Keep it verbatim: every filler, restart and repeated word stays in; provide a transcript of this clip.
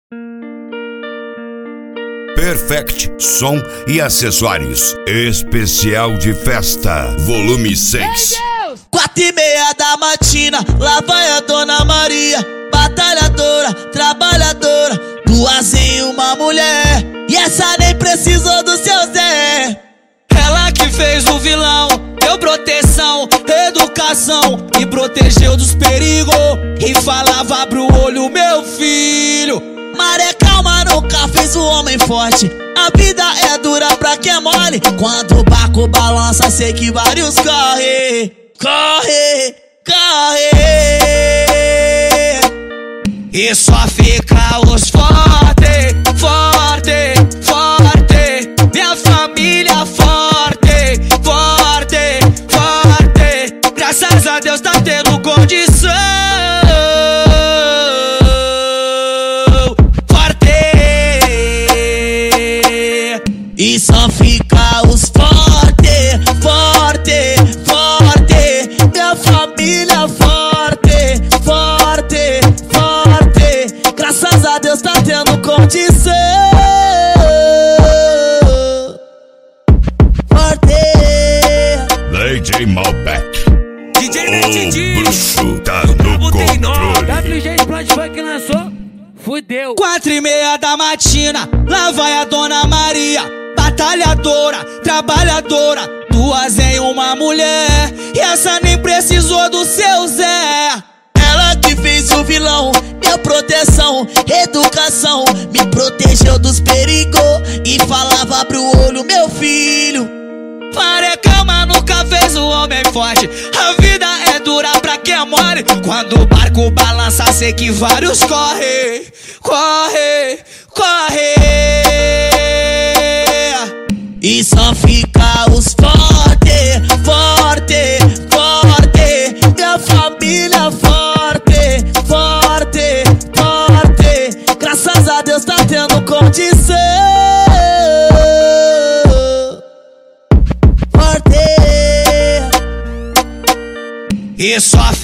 Perfect Som e Acessórios. Especial de festa, volume seis. Quatro e meia da matina, lá vai a Dona Maria, batalhadora, trabalhadora, duas em uma mulher, e essa nem precisou do seu Zé. Ela que fez o vilão, deu proteção, educação, e protegeu dos perigos, e falava abre o olho meu filho. Maré calma nunca fez o homem forte, a vida é dura pra quem é mole, quando o barco balança sei que vários correm. Corre, corre, e só fica os forte, forte, forte. Minha família forte, forte, forte. Graças a Deus tá tendo condição. Forte, e só fica os forte, forte, forte. Minha família forte, forte, forte. Graças a Deus tá tendo condição. Forte. D J Malbec, D J Ned, o bruxo tá no controle. W G Explode foi que lançou, fudeu. Quatro e meia da matina, lá vai a Dona Maria, batalhadora, trabalhadora, duas em uma mulher, e essa nem precisou do seu Zé. Ela que fez o vilão, deu proteção, educação, me protegeu dos perigos, e falava abre o olho meu filho. Maré calma nunca fez o homem forte, a vida é dura pra quem é mole, quando o barco balança sei que vários correm, corre, corre. E só fica os forte, forte, forte. Minha família forte, forte, forte. Graças a Deus tá tendo condição. Forte, e só